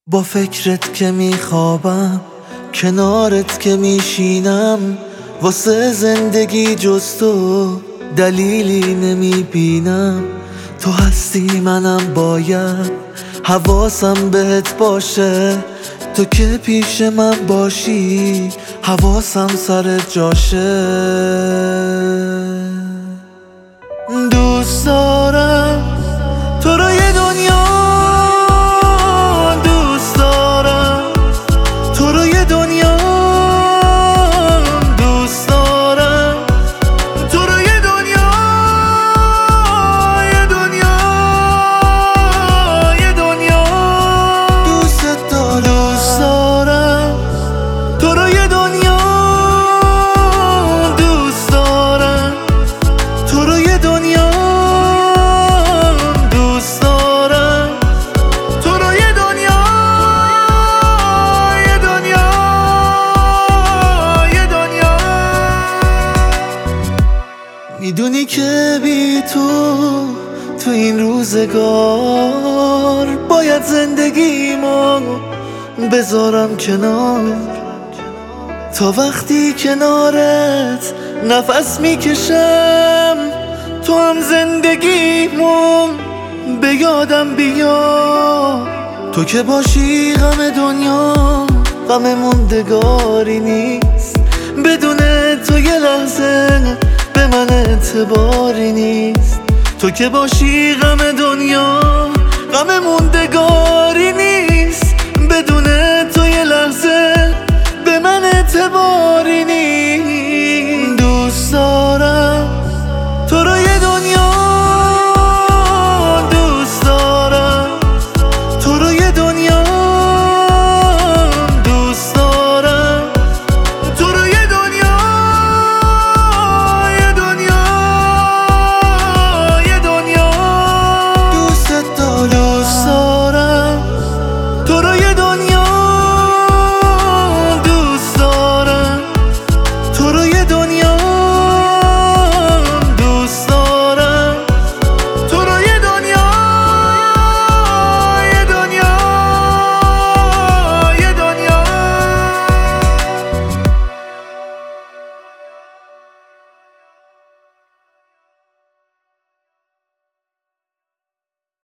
با فکرت که میخوابم، کنارت که میشینم، واسه زندگی جز تو دلیلی نمیبینم. تو هستی منم باید حواسم بهت باشه، تو که پیش من باشی حواسم سر جاشه. دوست دارم تو رو یه دنیا، دوست دارم تو رو یه دنیا، دوست دارم تو رو یه دنیا، یه دنیا، یه دنیا. دوست دارم، دوست دارم تو رو یه دنیا، دوست دارم تو رو یه دنیا، دوست دارم تو رو یه دنیا، یه دنیا، یه دنیا. میدونی که بی تو این روزگار باید زندگیمو بذارم کنار، تا وقتی کنارت نفس میکشم تو هم زندگیمو به یادم بیا. تو که باشی غم دنیا غم موندگاری نیست، بدون تو یه لحظه به من اعتباری نیست. تو که باشی غم دنیا غم موندگاری